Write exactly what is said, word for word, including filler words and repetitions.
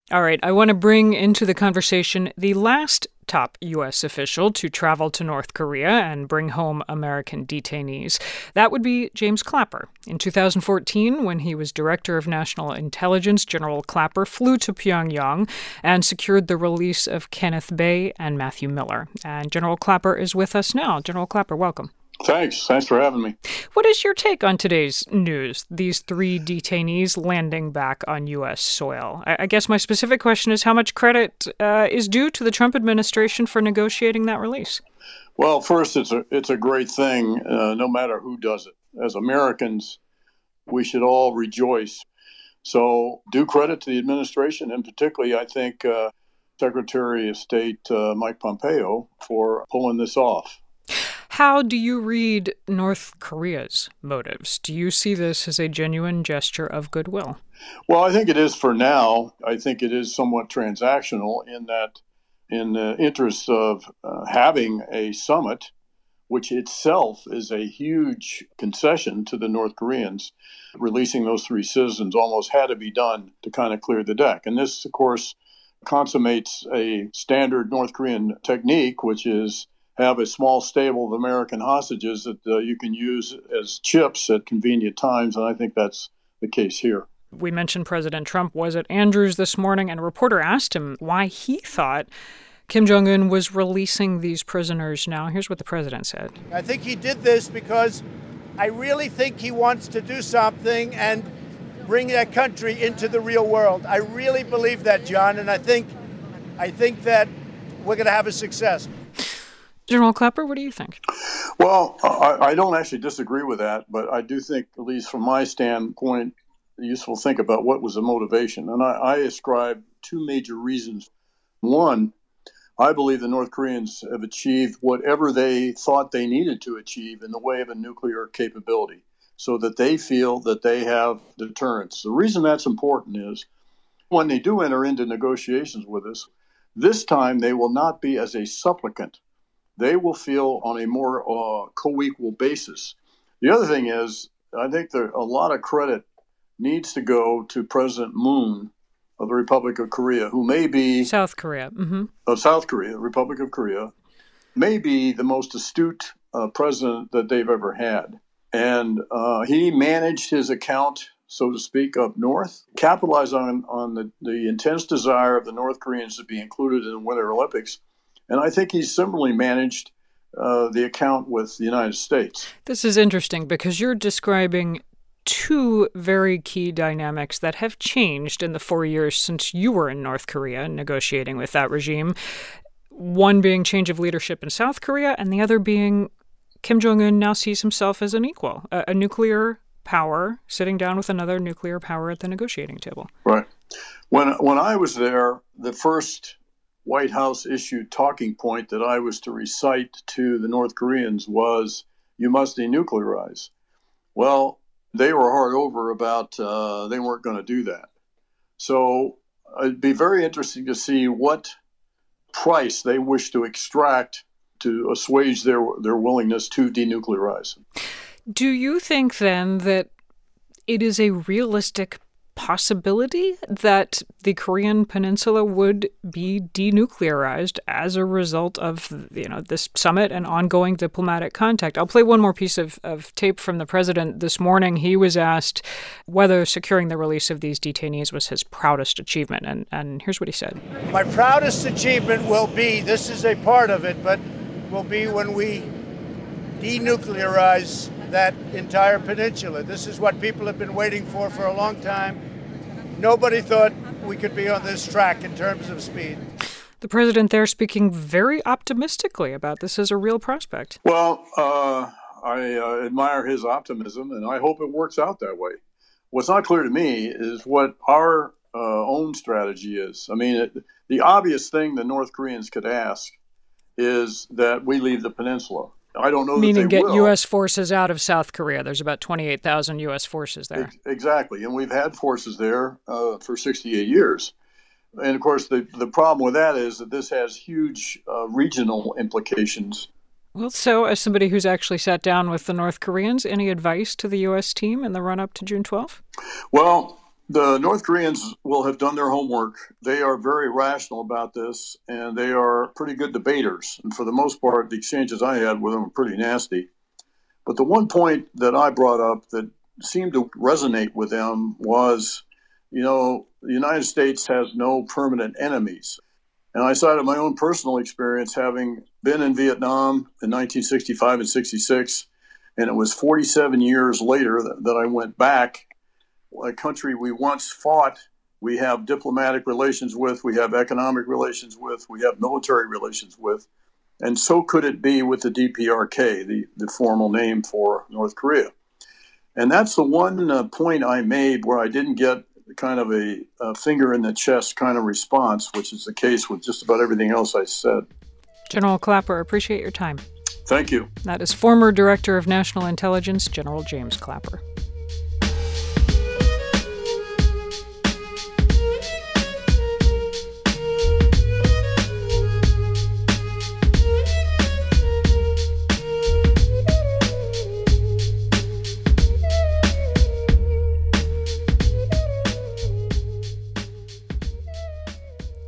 All right, I want to bring into the conversation the last top U S official to travel to North Korea and bring home American detainees. That would be James Clapper. In two thousand fourteen, when he was Director of National Intelligence, General Clapper flew to Pyongyang and secured the release of Kenneth Bae and Matthew Miller. And General Clapper is with us now. General Clapper, welcome. Thanks. Thanks for having me. What is your take on today's news, these three detainees landing back on U S soil? I, I guess my specific question is how much credit uh, is due to the Trump administration for negotiating that release? Well, first, it's a, it's a great thing, uh, no matter who does it. As Americans, we should all rejoice. So due credit to the administration, and particularly, I think, uh, Secretary of State uh, Mike Pompeo for pulling this off. How do you read North Korea's motives? Do you see this as a genuine gesture of goodwill? Well, I think it is for now. I think it is somewhat transactional in that in the interest of uh, having a summit, which itself is a huge concession to the North Koreans, releasing those three citizens almost had to be done to kind of clear the deck. And this, of course, consummates a standard North Korean technique, which is have a small stable of American hostages that uh, you can use as chips at convenient times, and I think that's the case here. We mentioned President Trump was at Andrews this morning, and a reporter asked him why he thought Kim Jong-un was releasing these prisoners now. Here's what the president said. I think he did this because I really think he wants to do something and bring that country into the real world. I really believe that, John, and I think, I think that we're going to have a success. General Clapper, what do you think? Well, I, I don't actually disagree with that, but I do think, at least from my standpoint, it's useful to think about what was the motivation. And I, I ascribe two major reasons. One, I believe the North Koreans have achieved whatever they thought they needed to achieve in the way of a nuclear capability, so that they feel that they have deterrence. The reason that's important is when they do enter into negotiations with us, this time they will not be as a supplicant. They will feel on a more uh, co-equal basis. The other thing is, I think there a lot of credit needs to go to President Moon of the Republic of Korea, who may be South Korea, mm-hmm. of South Korea, the Republic of Korea, may be the most astute uh, president that they've ever had, and uh, he managed his account, so to speak, up north, capitalized on on the, the intense desire of the North Koreans to be included in the Winter Olympics. And I think he's similarly managed uh, the account with the United States. This is interesting because you're describing two very key dynamics that have changed in the four years since you were in North Korea negotiating with that regime. One being change of leadership in South Korea, and the other being Kim Jong-un now sees himself as an equal, a, a nuclear power sitting down with another nuclear power at the negotiating table. Right. When when I was there, the first White House issued talking point that I was to recite to the North Koreans was, you must denuclearize. Well, they were hard over about uh, they weren't going to do that. So it'd be very interesting to see what price they wish to extract to assuage their, their willingness to denuclearize. Do you think then that it is a realistic possibility that the Korean Peninsula would be denuclearized as a result of, you know, this summit and ongoing diplomatic contact? I'll play one more piece of, of tape from the president this morning. He was asked whether securing the release of these detainees was his proudest achievement, and, and here's what he said. My proudest achievement will be, this is a part of it, but will be when we denuclearize that entire peninsula. This is what people have been waiting for for a long time. Nobody thought we could be on this track in terms of speed. The president there speaking very optimistically about this as a real prospect. Well, uh, I uh, admire his optimism, and I hope it works out that way. What's not clear to me is what our uh, own strategy is. I mean, it, the obvious thing the North Koreans could ask is that we leave the peninsula. I don't know that they will. Meaning get U S forces out of South Korea. There's about twenty-eight thousand U S forces there. Exactly. And we've had forces there uh, for sixty-eight years. And, of course, the, the problem with that is that this has huge uh, regional implications. Well, so as somebody who's actually sat down with the North Koreans, any advice to the U S team in the run-up to June twelfth? Well, The North Koreans will have done their homework. They are very rational about this, and they are pretty good debaters. And for the most part, the exchanges I had with them were pretty nasty. But the one point that I brought up that seemed to resonate with them was, you know, the United States has no permanent enemies. And I cited my own personal experience having been in Vietnam in nineteen sixty-five and sixty-six, and it was forty-seven years later that, that I went back. A country we once fought, we have diplomatic relations with, we have economic relations with, we have military relations with. And so could it be with the D P R K, the, the formal name for North Korea. And that's the one uh, point I made where I didn't get kind of a, a finger in the chest kind of response, which is the case with just about everything else I said. General Clapper, appreciate your time. Thank you. That is former Director of National Intelligence, General James Clapper.